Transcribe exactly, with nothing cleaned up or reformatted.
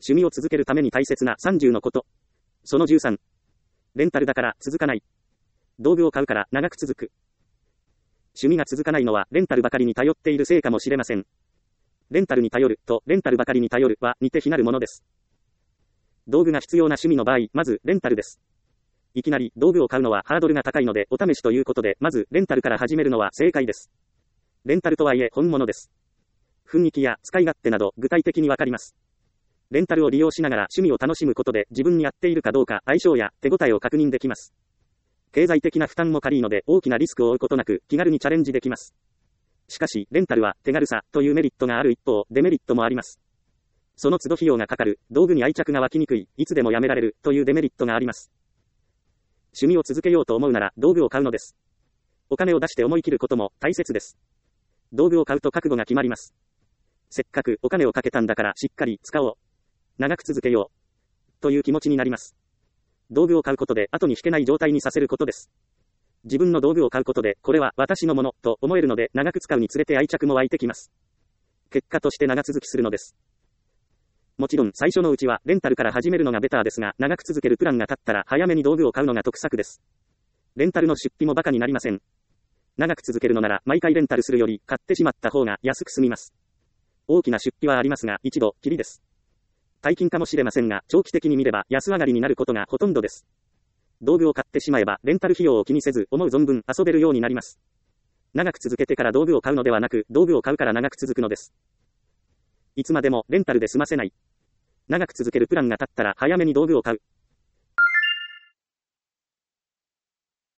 趣味を続けるために大切なさんじゅうのこと。そのじゅうさん。レンタルだから続かない。道具を買うから長く続く。趣味が続かないのはレンタルばかりに頼っているせいかもしれません。レンタルに頼るとレンタルばかりに頼るは似て非なるものです。道具が必要な趣味の場合、まずレンタルです。いきなり道具を買うのはハードルが高いのでお試しということで、まずレンタルから始めるのは正解です。レンタルとはいえ本物です。雰囲気や使い勝手など具体的にわかります。レンタルを利用しながら趣味を楽しむことで自分に合っているかどうか相性や手応えを確認できます。経済的な負担も軽いので大きなリスクを負うことなく気軽にチャレンジできます。しかし、レンタルは手軽さというメリットがある一方、デメリットもあります。その都度費用がかかる、道具に愛着が湧きにくい、いつでもやめられるというデメリットがあります。趣味を続けようと思うなら道具を買うのです。お金を出して思い切ることも大切です。道具を買うと覚悟が決まります。せっかくお金をかけたんだからしっかり使おう。長く続けよう。という気持ちになります。道具を買うことで後に引けない状態にさせることです。自分の道具を買うことで、これは私のものと思えるので、長く使うにつれて愛着も湧いてきます。結果として長続きするのです。もちろん最初のうちはレンタルから始めるのがベターですが、長く続けるプランが立ったら早めに道具を買うのが得策です。レンタルの出費もバカになりません。長く続けるのなら毎回レンタルするより買ってしまった方が安く済みます。大きな出費はありますが、一度きりです。大金かもしれませんが、長期的に見れば安上がりになることがほとんどです。道具を買ってしまえば、レンタル費用を気にせず、思う存分遊べるようになります。長く続けてから道具を買うのではなく、道具を買うから長く続くのです。いつまでもレンタルで済ませない。長く続けるプランが立ったら早めに道具を買う。